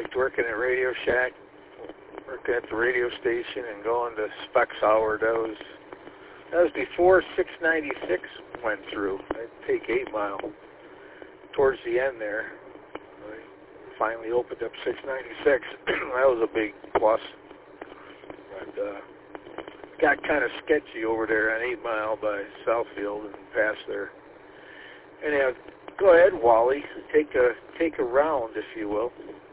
liked working at Radio Shack, working at the radio station and going to Specs Hour. That was before 696 went through. I'd take 8 Mile. Towards the end there, I finally opened up 696. That was a big plus. But got kind of sketchy over there on 8 Mile by Southfield and past there. Anyhow, go ahead, Wally. Take a round, if you will.